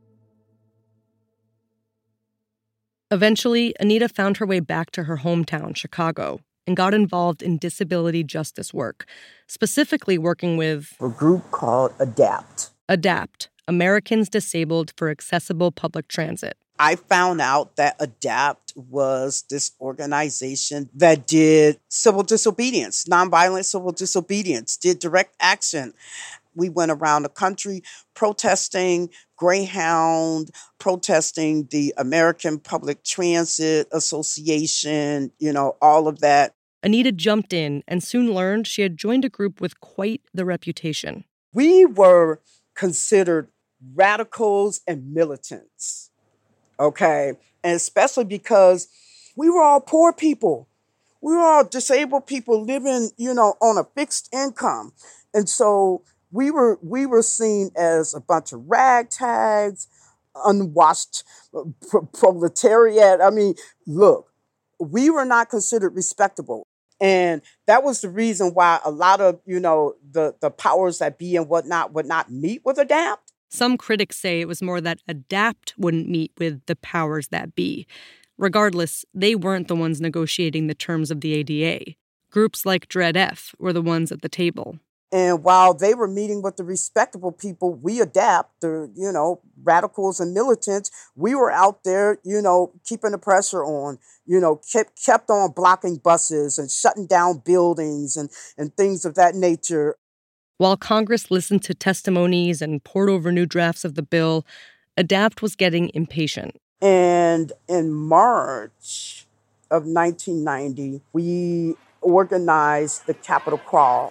Eventually, Anita found her way back to her hometown, Chicago, and got involved in disability justice work, specifically working with a group called ADAPT. ADAPT, Americans Disabled for Accessible Public Transit. I found out that ADAPT was this organization that did civil disobedience, nonviolent civil disobedience, did direct action. We went around the country protesting Greyhound, protesting the American Public Transit Association, you know, all of that. Anita jumped in and soon learned she had joined a group with quite the reputation. We were considered radicals and militants. Okay, and especially because we were all poor people. We were all disabled people living, you know, on a fixed income. And so we were we were seen as a bunch of ragtags, unwashed proletariat. I mean, look, we were not considered respectable. And that was the reason why a lot of, you know, the, the powers that be and whatnot would not meet with ADAPT. Some critics say it was more that ADAPT wouldn't meet with the powers that be. Regardless, they weren't the ones negotiating the terms of the A D A. Groups like DREAD-F were the ones at the table. And while they were meeting with the respectable people, we ADAPT, the, you know, radicals and militants, we were out there, you know, keeping the pressure on, you know, kept, kept on blocking buses and shutting down buildings and, and things of that nature. While Congress listened to testimonies and poured over new drafts of the bill, ADAPT was getting impatient. And in March of nineteen ninety, we organized the Capitol Crawl.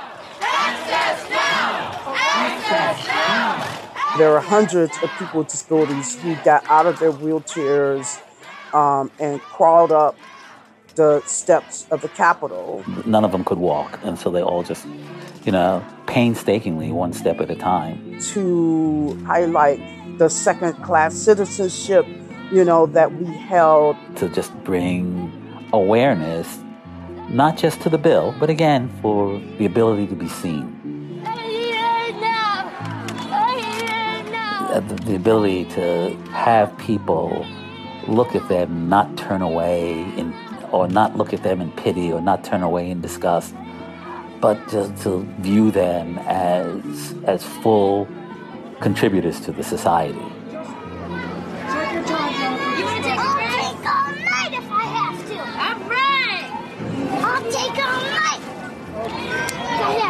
Access now! Access now! There were hundreds of people with disabilities who got out of their wheelchairs um, and crawled up the steps of the Capitol. None of them could walk, and so they all just, you know, painstakingly, one step at a time. To highlight the second-class citizenship, you know, that we held. To just bring awareness, not just to the bill, but again, for the ability to be seen. The, the ability to have people look at them, not turn away in, or not look at them in pity, or not turn away in disgust, but just to view them as as full contributors to the society. You want to take I'll take all night if I have to. All right. I'll take all night if I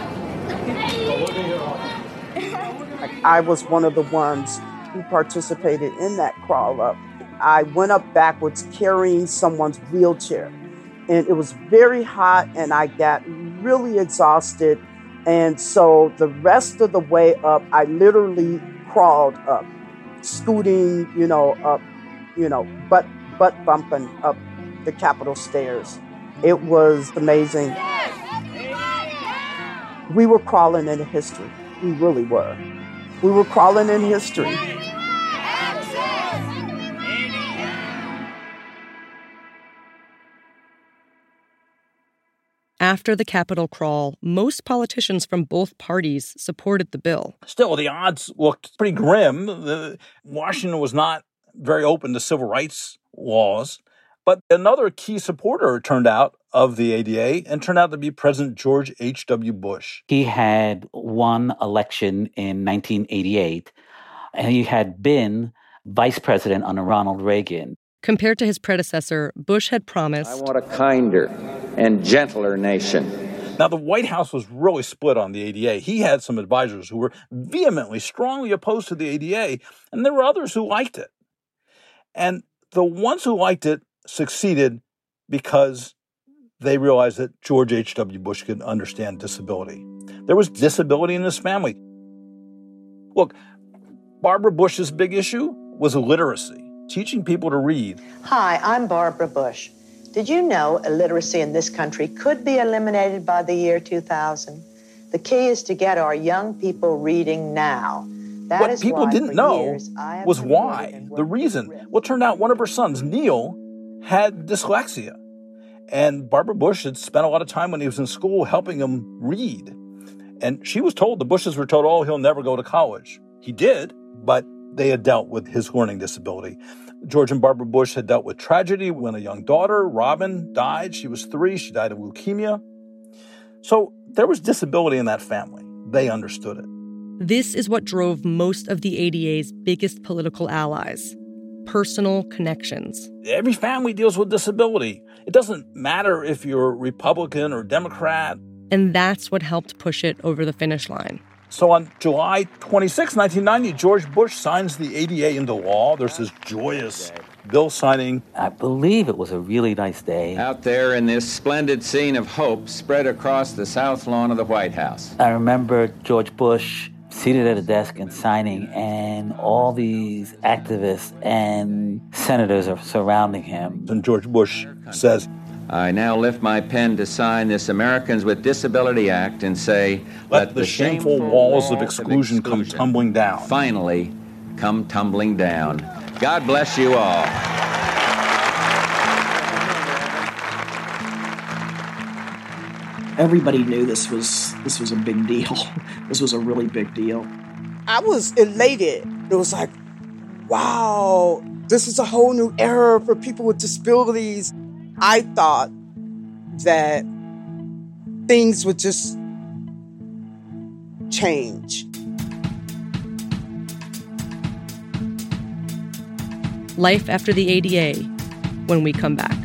have to. I was one of the ones who participated in that crawl up. I went up backwards carrying someone's wheelchair. And it was very hot and I got really exhausted. And so the rest of the way up, I literally crawled up, scooting, you know, up, you know, butt, butt bumping up the Capitol stairs. It was amazing. We were crawling into history. We really were. We were crawling in history. After the Capitol crawl, most politicians from both parties supported the bill. Still, the odds looked pretty grim. The, Washington was not very open to civil rights laws. But another key supporter turned out of the A D A and turned out to be President George H W. Bush. He had won election in nineteen eighty-eight, and he had been vice president under Ronald Reagan. Compared to his predecessor, Bush had promised, I want a kinder and gentler nation. Now, the White House was really split on the A D A. He had some advisors who were vehemently, strongly opposed to the A D A, and there were others who liked it. And the ones who liked it succeeded because they realized that George H W. Bush could understand disability. There was disability in his family. Look, Barbara Bush's big issue was illiteracy, teaching people to read. Hi, I'm Barbara Bush. Did you know illiteracy in this country could be eliminated by the year two thousand? The key is to get our young people reading now. That what is people why, didn't know years, was why, the reason. Well, it turned out one of her sons, Neil, had dyslexia. And Barbara Bush had spent a lot of time when he was in school helping him read. And she was told, the Bushes were told, oh, he'll never go to college. He did, but they had dealt with his learning disability. George and Barbara Bush had dealt with tragedy when a young daughter, Robin, died. She was three. She died of leukemia. So there was disability in that family. They understood it. This is what drove most of the A D A's biggest political allies: personal connections. Every family deals with disability. It doesn't matter if you're Republican or Democrat. And that's what helped push it over the finish line. So on July twenty-sixth, nineteen ninety, George Bush signs the A D A into law. There's this joyous bill signing. I believe it was a really nice day. Out there in this splendid scene of hope spread across the south lawn of the White House. I remember George Bush seated at a desk and signing, and all these activists and senators are surrounding him. And George Bush says, I now lift my pen to sign this Americans with Disability Act and say, let, let the, the shameful, shameful walls of exclusion, of exclusion come tumbling down. Finally, come tumbling down. God bless you all. Everybody knew this was this was a big deal. This was a really big deal. I was elated. It was like, wow, this is a whole new era for people with disabilities. I thought that things would just change. Life after the A D A, when we come back.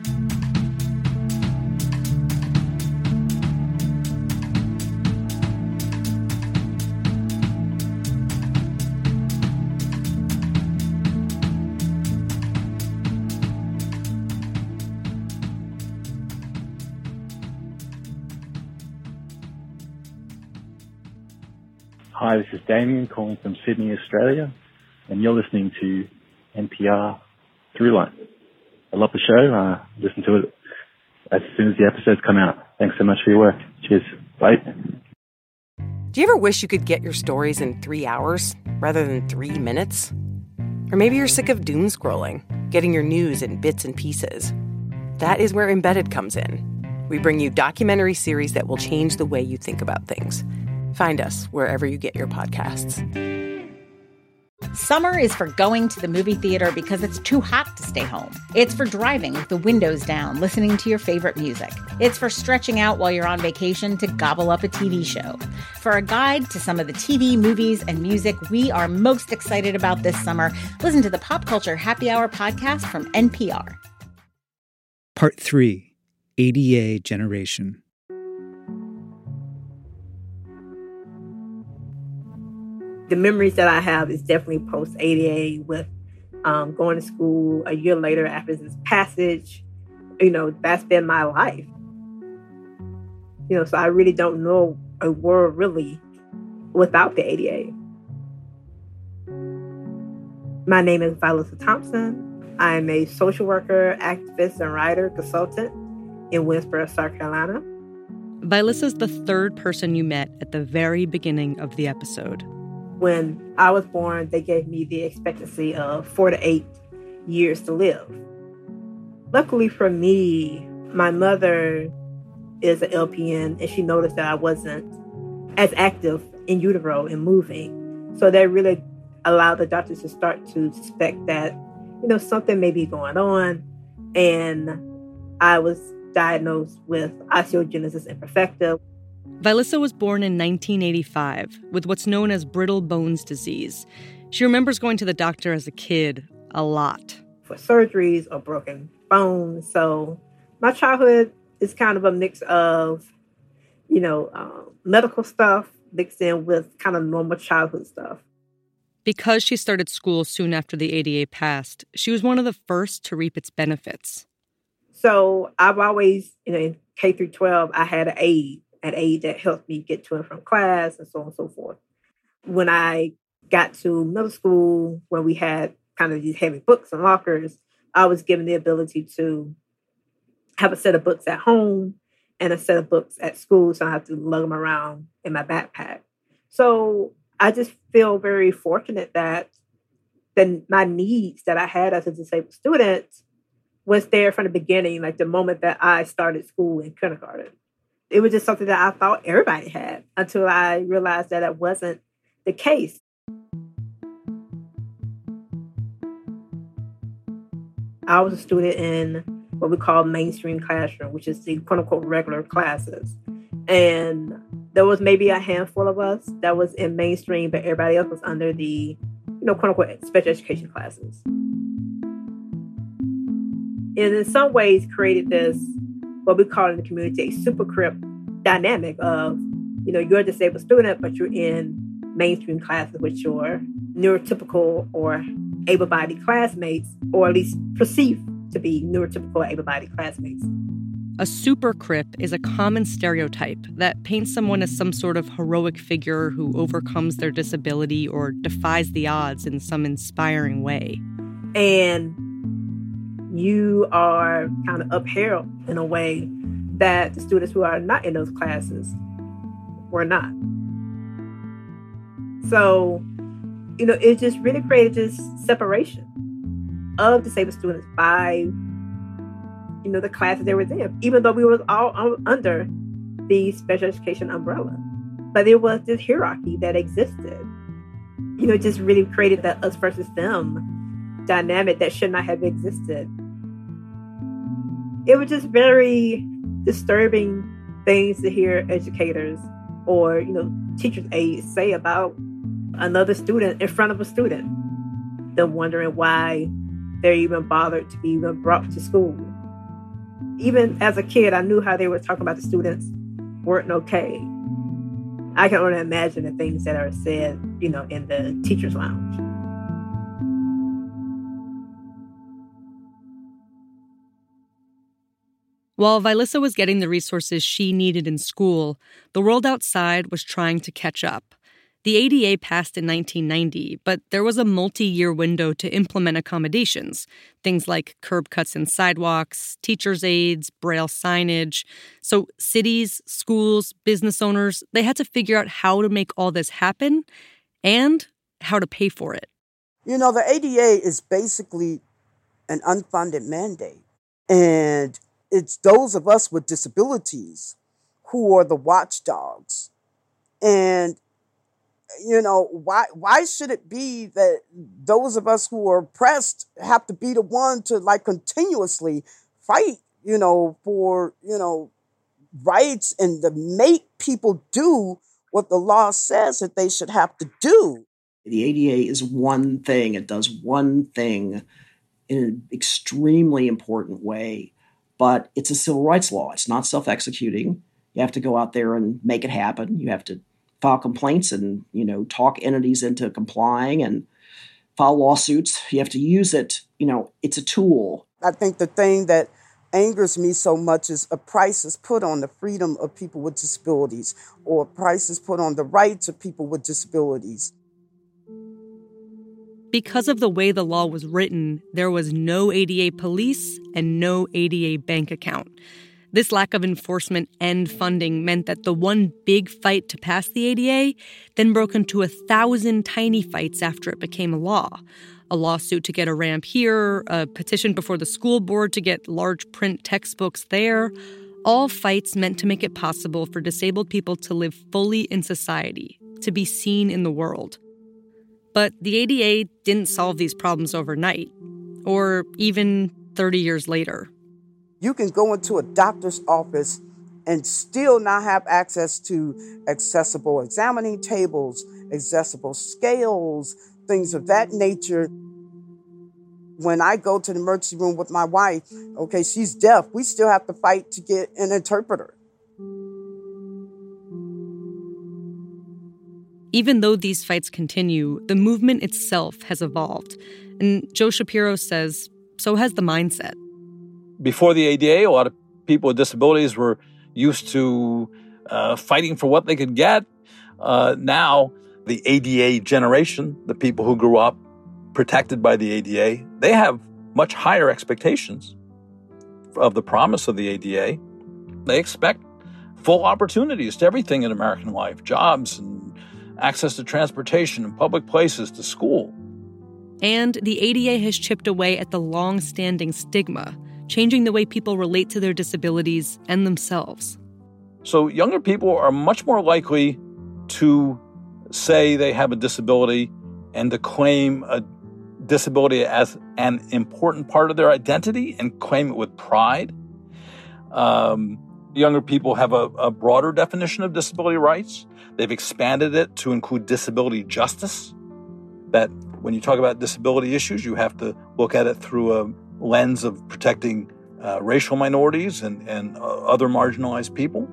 Hi, this is Damien calling from Sydney, Australia, and you're listening to N P R Throughline. I love the show. Uh, listen to it as soon as the episodes come out. Thanks so much for your work. Cheers. Bye. Do you ever wish you could get your stories in three hours rather than three minutes? Or maybe you're sick of doom scrolling, getting your news in bits and pieces. That is where Embedded comes in. We bring you documentary series that will change the way you think about things. Find us wherever you get your podcasts. Summer is for going to the movie theater because it's too hot to stay home. It's for driving with the windows down, listening to your favorite music. It's for stretching out while you're on vacation to gobble up a T V show. For a guide to some of the T V, movies, and music we are most excited about this summer, listen to the Pop Culture Happy Hour podcast from N P R. Part three, A D A Generation. The memories that I have is definitely post-A D A with um, going to school a year later after this passage. You know, that's been my life. You know, so I really don't know a world really without the A D A. My name is Vilissa Thompson. I am a social worker, activist, and writer consultant in Winsboro, South Carolina. Vilissa's the third person you met at the very beginning of the episode. When I was born, they gave me the expectancy of four to eight years to live. Luckily for me, my mother is an L P N, and she noticed that I wasn't as active in utero and moving. So that really allowed the doctors to start to suspect that, you know, something may be going on. And I was diagnosed with osteogenesis imperfecta. Vilissa was born in nineteen eighty-five with what's known as brittle bones disease. She remembers going to the doctor as a kid a lot. For surgeries or broken bones. So my childhood is kind of a mix of, you know, uh, medical stuff mixed in with kind of normal childhood stuff. Because she started school soon after the A D A passed, she was one of the first to reap its benefits. So I've always, you know, in K through twelve, I had an aide. An aide that helped me get to and from class and so on and so forth. When I got to middle school, where we had kind of these heavy books and lockers, I was given the ability to have a set of books at home and a set of books at school, so I have to lug them around in my backpack. So I just feel very fortunate that the, my needs that I had as a disabled student was there from the beginning, like the moment that I started school in kindergarten. It was just something that I thought everybody had until I realized that it wasn't the case. I was a student in what we call mainstream classroom, which is the quote-unquote regular classes. And there was maybe a handful of us that was in mainstream, but everybody else was under the, you know, quote-unquote special education classes. And in some ways created this, what we call in the community, a super crip dynamic of, you know, you're a disabled student, but you're in mainstream classes with your neurotypical or able-bodied classmates, or at least perceived to be neurotypical or able-bodied classmates. A super crip is a common stereotype that paints someone as some sort of heroic figure who overcomes their disability or defies the odds in some inspiring way. And you are kind of upheld in a way that the students who are not in those classes were not. So, you know, it just really created this separation of disabled students by, you know, the classes they were in, even though we were all under the special education umbrella. But there was this hierarchy that existed. You know, it just really created that us versus them dynamic that should not have existed. It was just very disturbing things to hear educators or, you know, teachers' aides say about another student in front of a student. Them wondering why they're even bothered to be even brought to school. Even as a kid, I knew how they were talking about the students weren't okay. I can only imagine the things that are said, you know, in the teacher's lounge. While Vilissa was getting the resources she needed in school, the world outside was trying to catch up. The A D A passed in nineteen ninety, but there was a multi-year window to implement accommodations, things like curb cuts in sidewalks, teachers' aides, braille signage. So cities, schools, business owners, they had to figure out how to make all this happen and how to pay for it. You know, the A D A is basically an unfunded mandate. And it's those of us with disabilities who are the watchdogs. And You know, why why should it be that those of us who are oppressed have to be the one to like continuously fight, you know, for, you know, rights and to make people do what the law says that they should have to do? The A D A is one thing. It does one thing in an extremely important way, but it's a civil rights law. It's not self-executing. You have to go out there and make it happen. You have to file complaints and, you know, talk entities into complying and file lawsuits. You have to use it. You know, it's a tool. I think the thing that angers me so much is a price is put on the freedom of people with disabilities, or a price is put on the rights of people with disabilities. Because of the way the law was written, there was no A D A police and no A D A bank account. This lack of enforcement and funding meant that the one big fight to pass the A D A then broke into a thousand tiny fights after it became a law. A lawsuit to get a ramp here, a petition before the school board to get large print textbooks there. All fights meant to make it possible for disabled people to live fully in society, to be seen in the world. But the A D A didn't solve these problems overnight, or even thirty years later. You can go into a doctor's office and still not have access to accessible examining tables, accessible scales, things of that nature. When I go to the emergency room with my wife, okay, she's deaf, we still have to fight to get an interpreter. Even though these fights continue, the movement itself has evolved. And Joe Shapiro says, so has the mindset. Before the A D A, a lot of people with disabilities were used to uh, fighting for what they could get. Uh, now, the A D A generation, the people who grew up protected by the A D A, they have much higher expectations of the promise of the A D A. They expect full opportunities to everything in American life, jobs and access to transportation and public places, to school. And the A D A has chipped away at the long-standing stigma, changing the way people relate to their disabilities and themselves. So younger people are much more likely to say they have a disability and to claim a disability as an important part of their identity and claim it with pride. Um, younger people have a, a broader definition of disability rights. They've expanded it to include disability justice, that when you talk about disability issues, you have to look at it through a lens of protecting uh, racial minorities and, and uh, other marginalized people.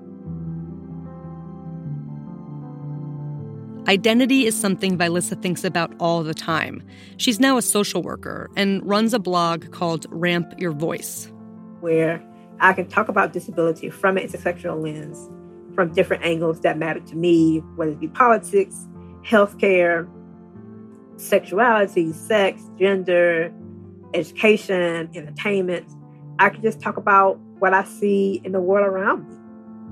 Identity is something Vilissa thinks about all the time. She's now a social worker and runs a blog called Ramp Your Voice, where I can talk about disability from an intersectional lens, from different angles that matter to me, whether it be politics, healthcare, sexuality, sex, gender, education, entertainment. I can just talk about what I see in the world around me.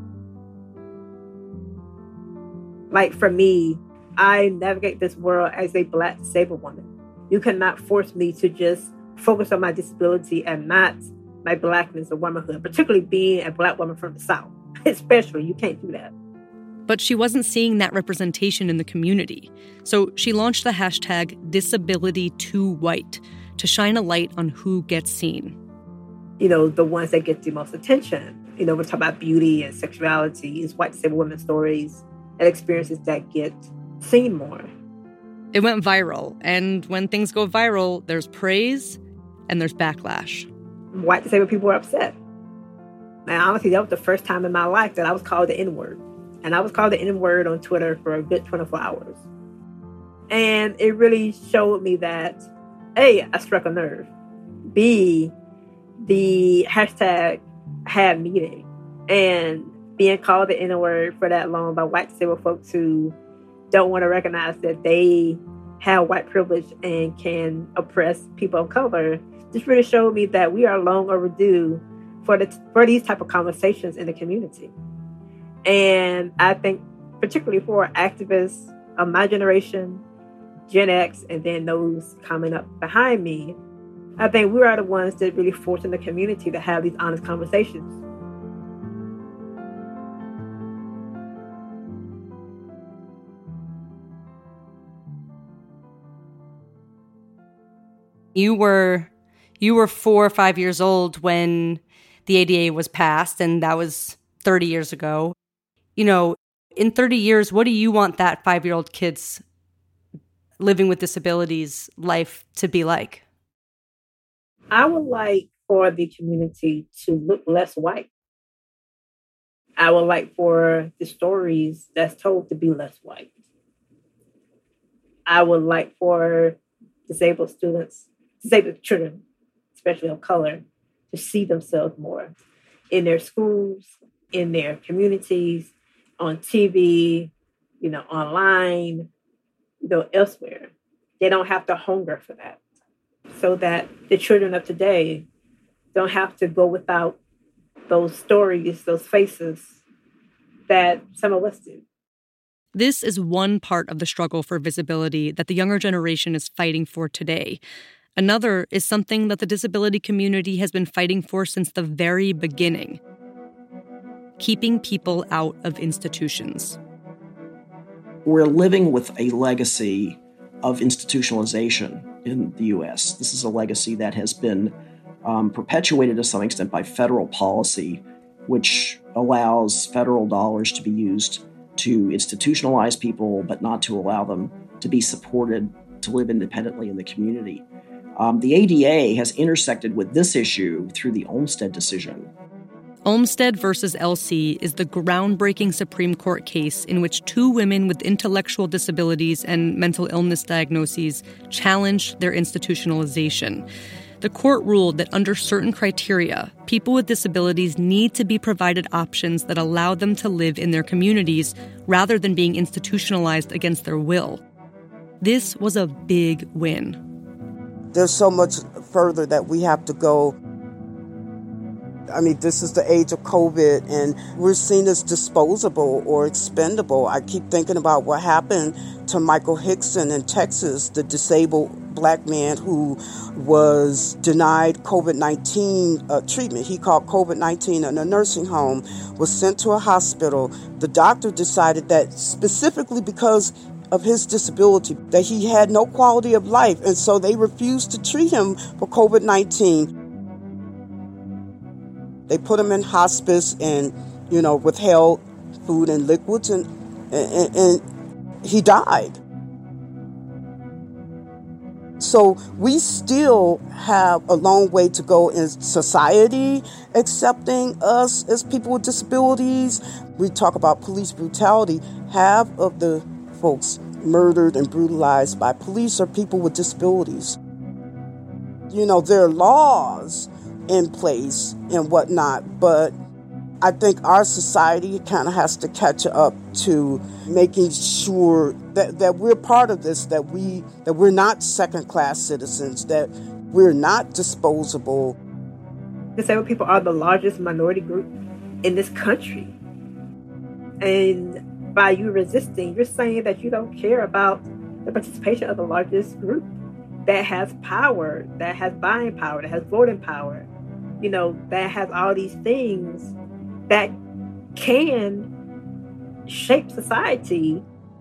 Like for me, I navigate this world as a Black disabled woman. You cannot force me to just focus on my disability and not my Blackness or womanhood, particularly being a Black woman from the South. Especially, you can't do that. But she wasn't seeing that representation in the community. So she launched the hashtag Disability Too White to shine a light on who gets seen. You know, the ones that get the most attention. You know, we're talking about beauty and sexuality, is white disabled women's stories and experiences that get seen more. It went viral, and when things go viral, there's praise and there's backlash. White disabled people were upset. And honestly, that was the first time in my life that I was called the N-word. And I was called the N-word on Twitter for a good twenty-four hours. And it really showed me that, A, I struck a nerve. B, the hashtag had meaning. And being called the N-word for that long by white disabled folks who don't want to recognize that they have white privilege and can oppress people of color just really showed me that we are long overdue for the for these type of conversations in the community. And I think particularly for activists of my generation, Gen X, and then those coming up behind me, I think we are the ones that really forcing the community to have these honest conversations. You were you were four or five years old when the A D A was passed, and that was thirty years ago. You know, in thirty years, what do you want that five-year-old kid's living with disabilities life to be like? I would like for the community to look less white. I would like for the stories that's told to be less white. I would like for disabled students, disabled children, especially of color, to see themselves more in their schools, in their communities, on T V, you know, online, you know, elsewhere. They don't have to hunger for that. So that the children of today don't have to go without those stories, those faces that some of us do. This is one part of the struggle for visibility that the younger generation is fighting for today. Another is something that the disability community has been fighting for since the very beginning: keeping people out of institutions. We're living with a legacy of institutionalization in the U S. This is a legacy that has been um, perpetuated to some extent by federal policy, which allows federal dollars to be used to institutionalize people, but not to allow them to be supported to live independently in the community. Um, the A D A has intersected with this issue through the Olmstead decision. Olmstead versus L C is the groundbreaking Supreme Court case in which two women with intellectual disabilities and mental illness diagnoses challenged their institutionalization. The court ruled that under certain criteria, people with disabilities need to be provided options that allow them to live in their communities rather than being institutionalized against their will. This was a big win. There's so much further that we have to go. I mean, this is the age of COVID, and we're seen as disposable or expendable. I keep thinking about what happened to Michael Hickson in Texas, the disabled black man who was denied COVID nineteen uh, treatment. He caught COVID nineteen in a nursing home, was sent to a hospital. The doctor decided that specifically because of his disability, that he had no quality of life, and so they refused to treat him for COVID nineteen. They put him in hospice and, you know, withheld food and liquids, and, and, and he died. So we still have a long way to go in society accepting us as people with disabilities. We talk about police brutality. Half of the folks murdered and brutalized by police are people with disabilities. You know, there are laws in place and whatnot, but I think our society kind of has to catch up to making sure that, that we're part of this, that we that we're not second-class citizens, that we're not disposable. Disabled people are the largest minority group in this country. And by you resisting, you're saying that you don't care about the participation of the largest group that has power, that has buying power, that has voting power, you know, that has all these things that can shape society.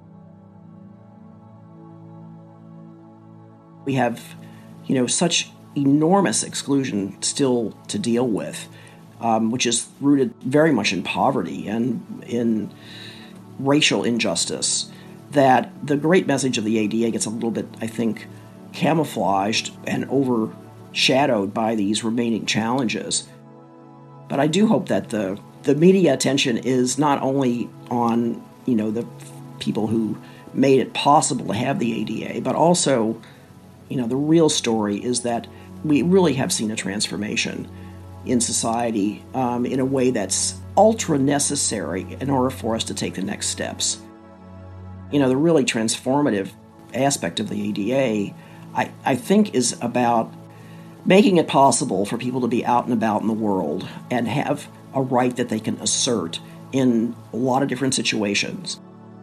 We have, you know, such enormous exclusion still to deal with, um, which is rooted very much in poverty and in racial injustice, that the great message of the A D A gets a little bit, I think, camouflaged and overshadowed by these remaining challenges. But I do hope that the the media attention is not only on, you know, the people who made it possible to have the A D A, but also, you know, the real story is that we really have seen a transformation in society um, in a way that's ultra necessary in order for us to take the next steps. You know, the really transformative aspect of the A D A, I, I think, is about making it possible for people to be out and about in the world and have a right that they can assert in a lot of different situations.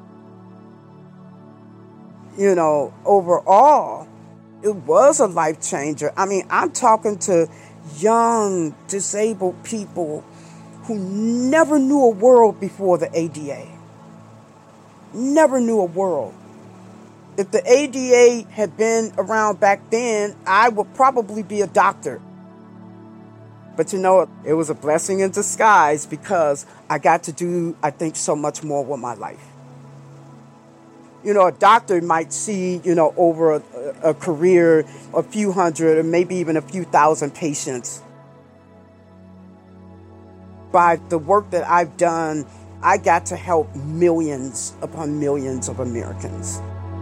You know, overall, it was a life changer. I mean, I'm talking to young, disabled people who never knew a world before the A D A. Never knew a world. If the A D A had been around back then, I would probably be a doctor. But you know, it was a blessing in disguise because I got to do, I think, so much more with my life. You know, a doctor might see, you know, over a, a career, a few hundred or maybe even a few thousand patients. By the work that I've done, I got to help millions upon millions of Americans.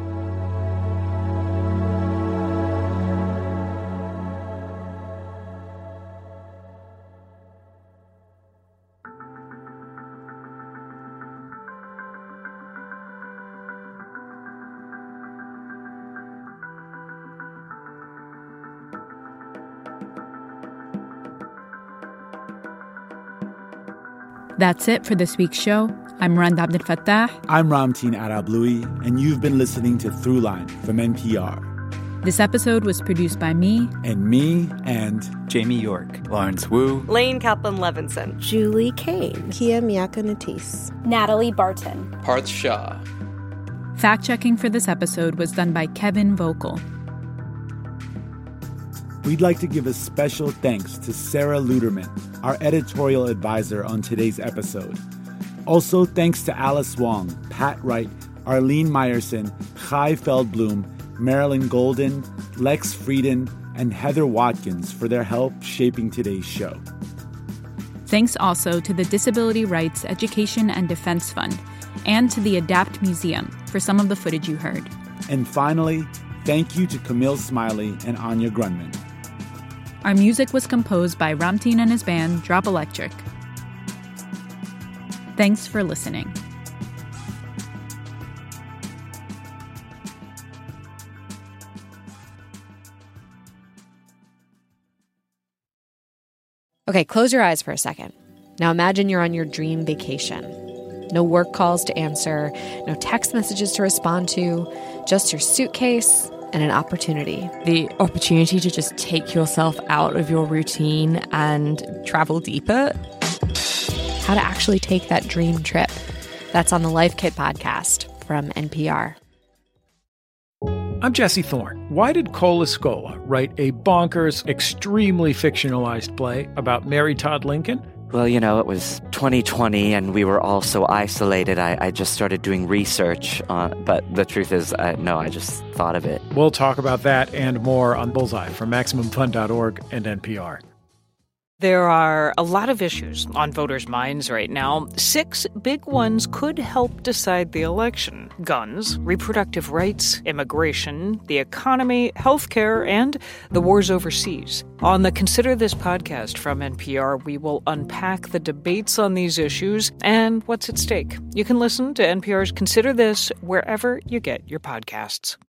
That's it for this week's show. I'm Rand Abdel Fattah. I'm Ramteen Arablouei, and you've been listening to Throughline from N P R. This episode was produced by me. And me and Jamie York, Lawrence Wu, Lane Kaplan-Levinson, Julie Kane, Kia Miaka Natisse, Natalie Barton, Parth Shah. Fact-checking for this episode was done by Kevin Vogel. We'd like to give a special thanks to Sarah Luderman, our editorial advisor on today's episode. Also, thanks to Alice Wong, Pat Wright, Arlene Meyerson, Chai Feldblum, Marilyn Golden, Lex Frieden, and Heather Watkins for their help shaping today's show. Thanks also to the Disability Rights Education and Defense Fund and to the Adapt Museum for some of the footage you heard. And finally, thank you to Camille Smiley and Anya Grundman. Our music was composed by Ramteen and his band, Drop Electric. Thanks for listening. Okay, close your eyes for a second. Now imagine you're on your dream vacation. No work calls to answer, no text messages to respond to, just your suitcase and an opportunity. The opportunity to just take yourself out of your routine and travel deeper. How to actually take that dream trip. That's on the Life Kit podcast from N P R. I'm Jesse Thorne. Why did Cole Escola write a bonkers, extremely fictionalized play about Mary Todd Lincoln? Well, you know, it was twenty twenty and we were all so isolated. I, I just started doing research, uh, but the truth is, uh, no, I just thought of it. We'll talk about that and more on Bullseye from Maximum Fun dot org and N P R. There are a lot of issues on voters' minds right now. Six big ones could help decide the election: guns, reproductive rights, immigration, the economy, healthcare, and the wars overseas. On the Consider This podcast from N P R, we will unpack the debates on these issues and what's at stake. You can listen to N P R's Consider This wherever you get your podcasts.